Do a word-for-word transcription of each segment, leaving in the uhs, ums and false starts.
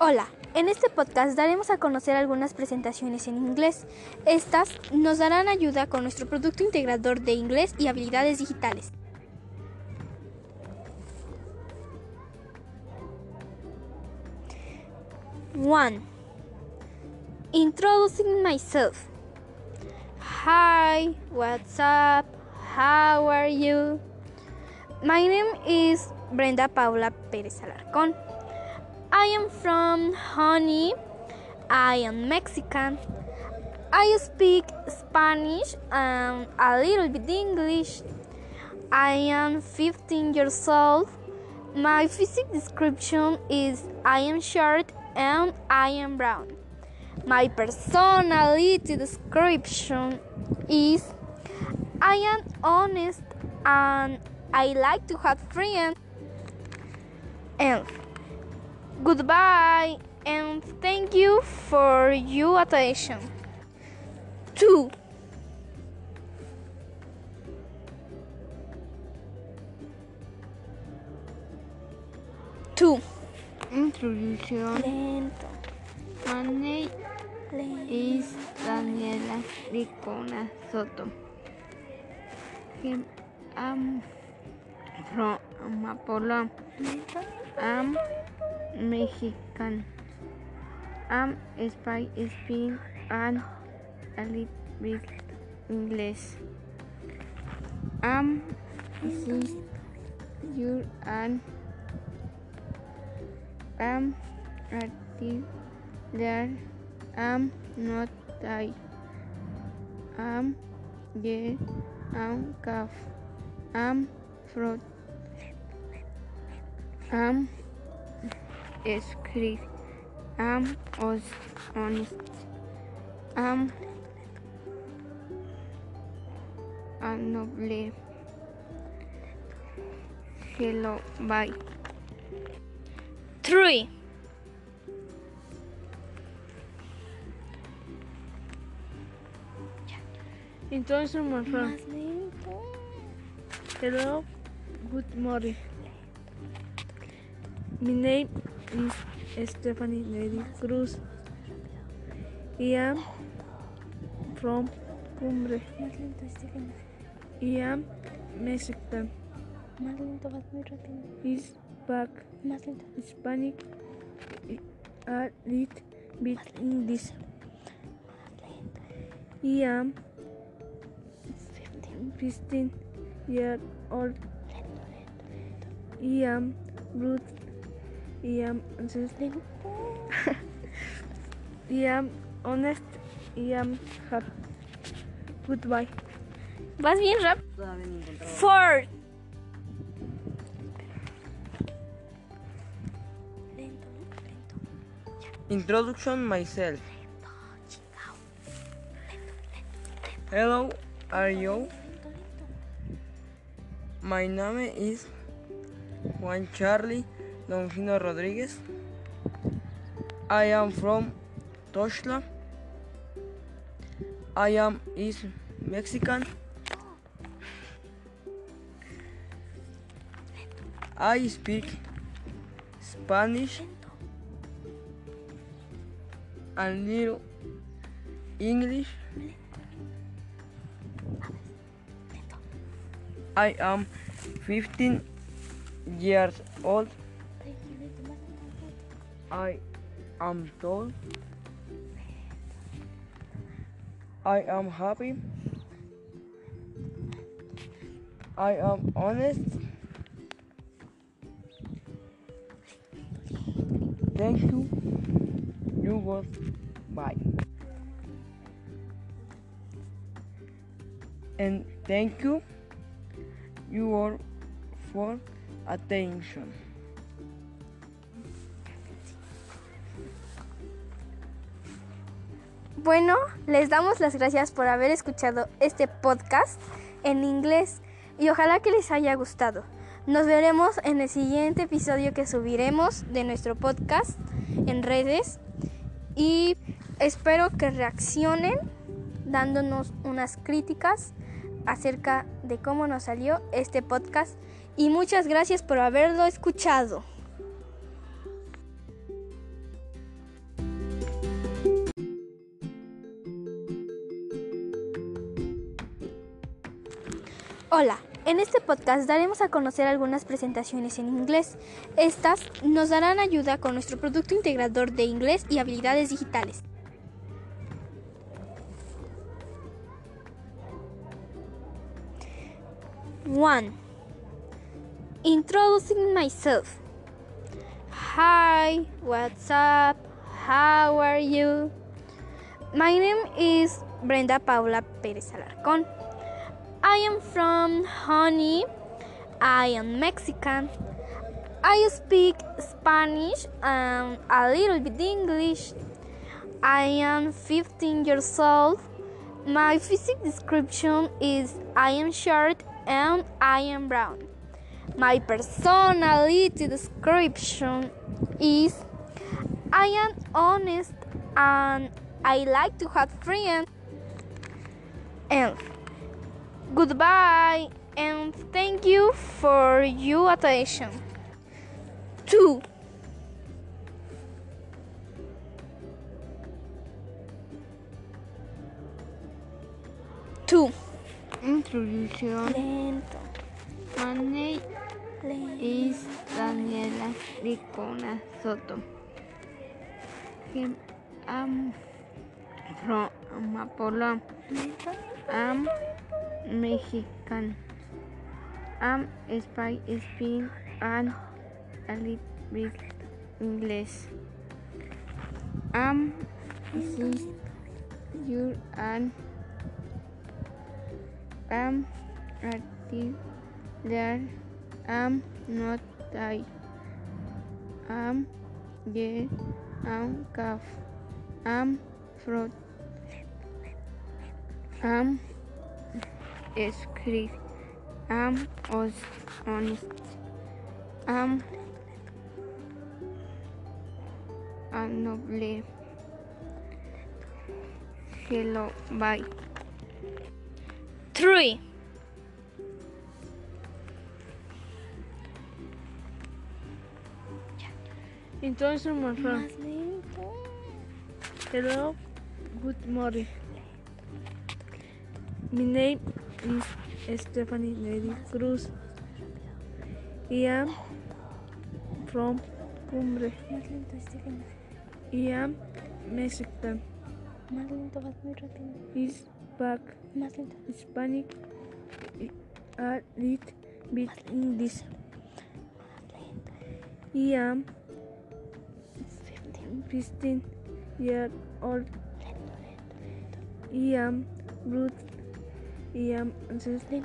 Hola, en este podcast daremos a conocer algunas presentaciones en inglés. Estas nos darán ayuda con nuestro producto integrador de inglés y habilidades digitales. one. Introducing myself. Hi, what's up? How are you? My name is Brenda Paula Pérez Alarcón. I am from Honey. I am Mexican. I speak Spanish and a little bit English. I am fifteen years old. My physical description is I am short and I am brown. My personality description is I am honest and I like to have friends. And goodbye and thank you for your attention. two. two. Introduction. Lento. My name Lento. is Daniela Licona Soto. I'm from Amapola. I'm Mexican. I'm speaking and a little bit English. I'm six years and I'm active there. I'm not tired. I'm gay. I'm calf. I'm fruit. I'm script. I'm honest. I'm a noble. Hello, bye. three. Introduction, my friend. Más lento. Hello, good morning. My name is Stephanie Lady Cruz. I am from Cumbre. Más lento, Stephen. I am Mexican. Más lento, vas muy rápido. Is back Más lento. Hispanic. A little bit English. I am fifteen years old. I am rude. I am honest. I am honest. I am happy. Goodbye. Vas bien rápido. four. Lento, lento. Introduction myself. Hello, are you? My name is Juan Charlie Longino Rodriguez. I am from Toxtla. I am is Mexican. I speak Spanish and little English. I am fifteen years old. I am tall. I am happy. I am honest. Thank you. You was bye. And thank you. You all for attention. Bueno, les damos las gracias por haber escuchado este podcast en inglés y ojalá que les haya gustado. Nos veremos en el siguiente episodio que subiremos de nuestro podcast en redes y espero que reaccionen dándonos unas críticas acerca de cómo nos salió este podcast y muchas gracias por haberlo escuchado. Hola, en este podcast daremos a conocer algunas presentaciones en inglés. Estas nos darán ayuda con nuestro producto integrador de inglés y habilidades digitales. one. Introducing myself. Hi, what's up? How are you? My name is Brenda Paula Pérez Alarcón. I am from Honey. I am Mexican. I speak Spanish and a little bit English. I am fifteen years old. My physical description is I am short and I am brown. My personality description is I am honest and I like to have friends. And goodbye and thank you for your attention. two. two. Introduction. Lento. My name Lento. is Daniela Licona Soto. I'm from Amapola. I'm Mexican. I'm speaking and a little bit English. I'm six years and I'm active there. I'm not tired. I'm gay. I'm calf. I'm fruit. I'm script. I'm honest. I'm a noble. Hello, bye. three. Introduction, my friend. Más lento. Hello, good morning. My name is Stephanie Lady Cruz. I am from Cumbre. Más lento, Stephen. I am Mexican. Más lento, vas muy rápido. Is back Más lento. Hispanic. A little bit English. I am fifteen years old. I am rude. I am honest.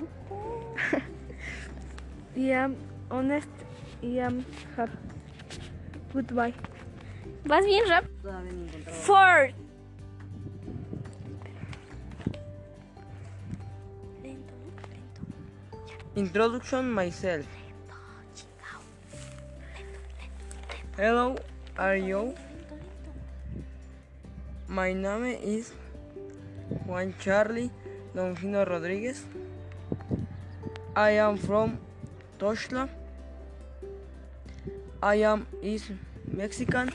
I am honest. I am happy. Goodbye. Vas bien rápido. four. Lento, lento. Introduction myself. Hello, are you? My name is Juan Charlie Longino Rodriguez. I am from Toxtla. I am is Mexican.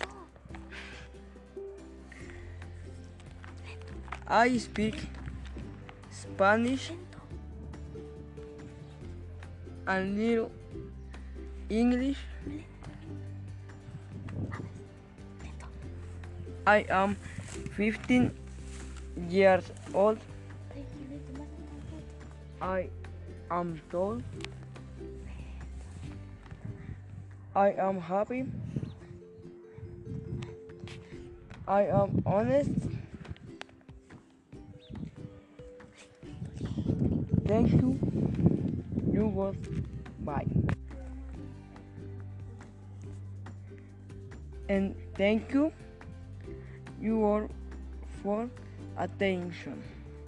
I speak Spanish and little English. I am fifteen years old. I am tall. I am happy. I am honest. Thank you. You was bye. And thank you. You all for attention.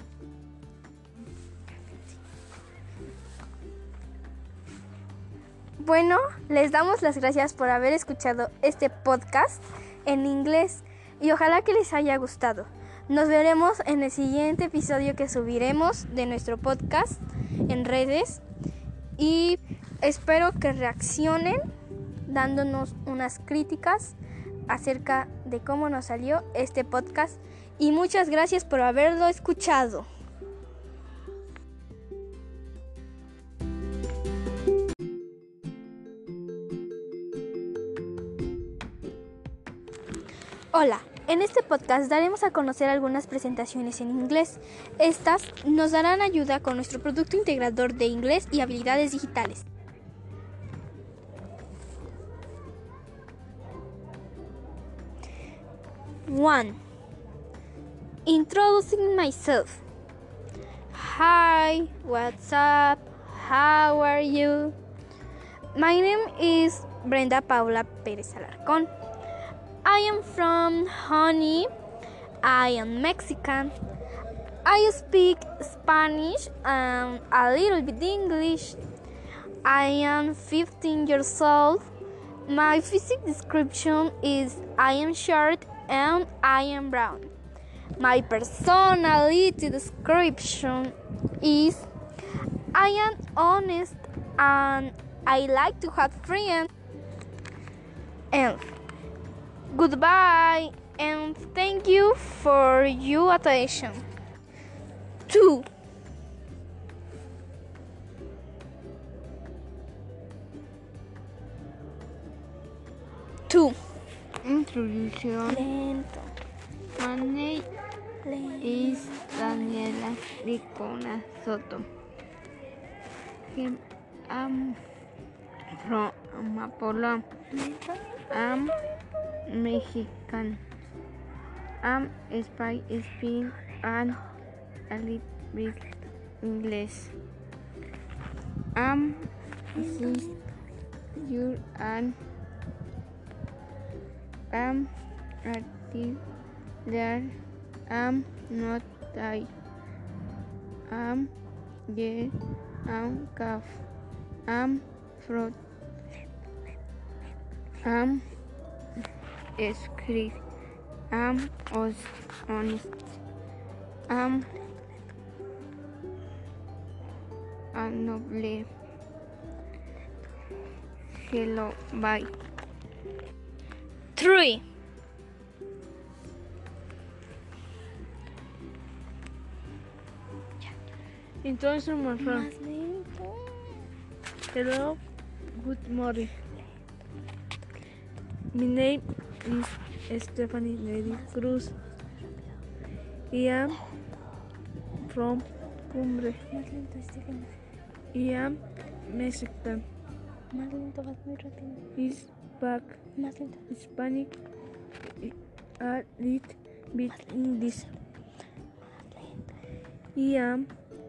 Bueno, les damos las gracias por haber escuchado este podcast en inglés y ojalá que les haya gustado. Nos veremos en el siguiente episodio que subiremos de nuestro podcast en redes y espero que reaccionen dándonos unas críticas acerca de cómo nos salió este podcast y muchas gracias por haberlo escuchado. Hola, en este podcast daremos a conocer algunas presentaciones en inglés. Estas nos darán ayuda con nuestro producto integrador de inglés y habilidades digitales. one. Introducing myself. Hi, what's up? How are you? My name is Brenda Paula Pérez Alarcón. I am from Honey. I am Mexican. I speak Spanish and a little bit English. I am fifteen years old. My physical description is I am short and I am brown. My personality description is I am honest and I like to have friends. And goodbye and thank you for your attention. two. two. Introduction. Lento. My name Lento. is Daniela Licona Soto. I'm from Amapola. I'm Mexican. I'm speaking and a little bit English. I'm six years and I'm active there. I'm not tired. I'm gay. I'm calf. I'm fruit. I'm script. I'm honest. I'm a noble. Hello, bye. three. Introduction, my friend. Más lento. Hello, good morning. My name is Stephanie Lady Cruz. I am from Cumbre. Más lento, Stephen. I am Mexican. Más lento, vas muy rápido. Is back Más lento. Hispanic. A little bit English. I am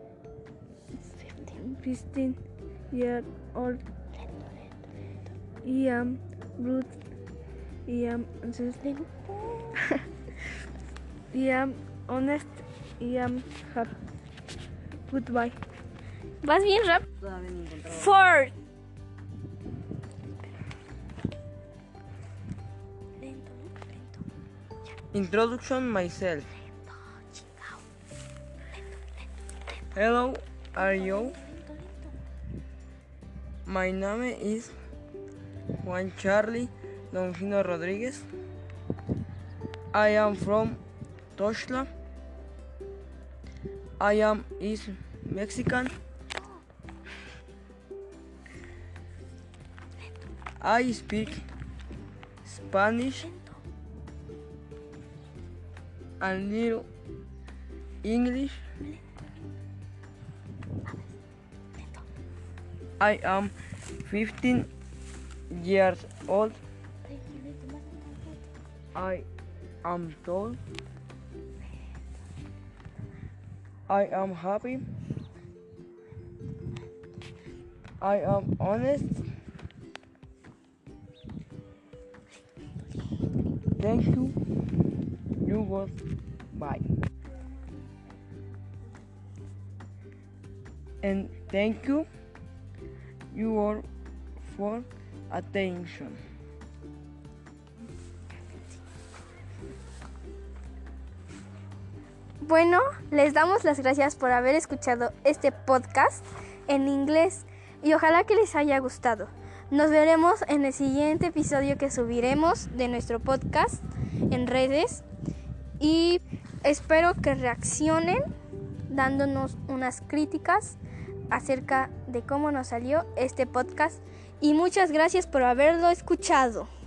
fifteen years old. I am rude. I am Lento. I am honest. I am happy. Goodbye. Vas bien rápido. four. Lento, lento. Introduction myself. Hello, are you? My name is Juan Charlie Longino Rodriguez. I am from Toxtla. I am is Mexican. I speak Spanish and little English. I am fifteen years old. I am tall. I am happy. I am honest. Thank you. You was bye. And thank you. You all for attention. Bueno, les damos las gracias por haber escuchado este podcast en inglés y ojalá que les haya gustado. Nos veremos en el siguiente episodio que subiremos de nuestro podcast en redes y espero que reaccionen dándonos unas críticas acerca de cómo nos salió este podcast y muchas gracias por haberlo escuchado.